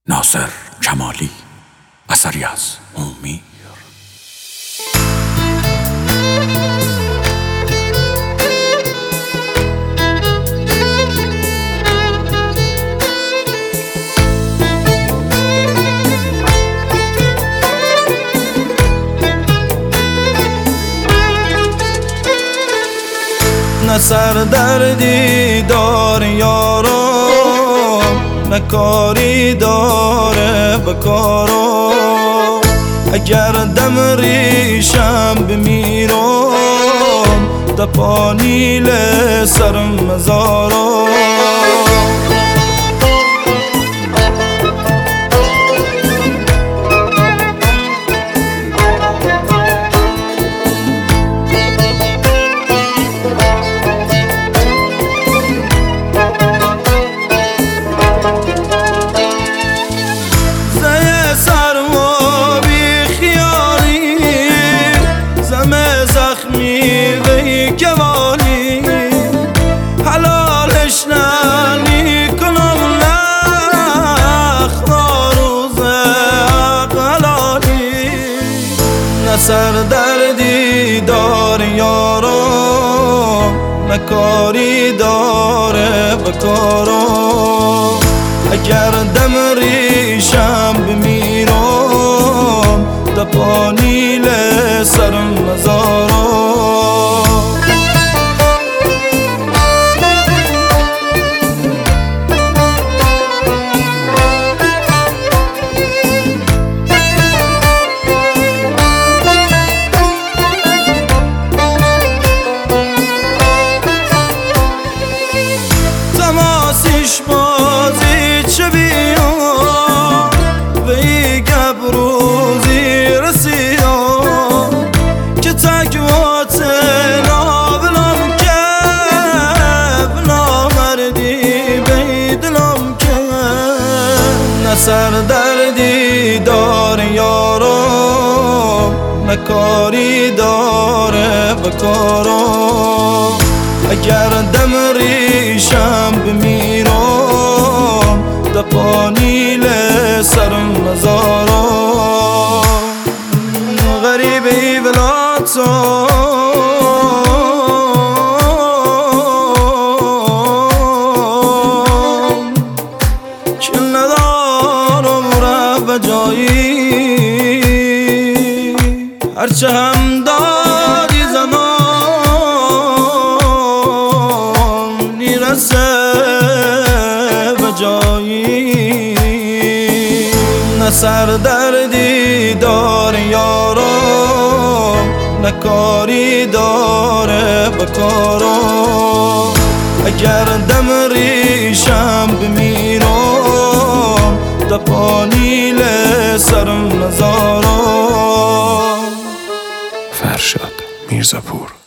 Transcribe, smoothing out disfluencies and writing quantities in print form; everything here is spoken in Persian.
ناصر کمالی، اثری از امید. نه سر دردی دار یارم، نه کاری داره بکارم. اگر دم ریشم بمیرم، دپانیل سرم مزارم. زخمی وی کوالی حلالش نانی کنم نخ روزه حلالی. نه سر دردی دار یارم، نه کاری داره بکارم. اگر دم ریشم بمیرم، دپانیل سرم مزارم. تماسیش بازی چه بیان، وی گبروزی رسیان که تکوات نابلم که نامردی بی دلم که. نه سر دردی دار یارم، نه کاری داره بکارم. اگر دم ریشم بمیرم، دپانیل سرم مزارم. غریبی بلاتم که ندارم رب جایی. هرچه هم دادی زمان نیرسه به جایی. نه سر دردی دار یارم، نه کاری داره بکارم. اگر دم ریشم بمیرم، دپانیل سرم مزارم. فرشاد میرزاپور.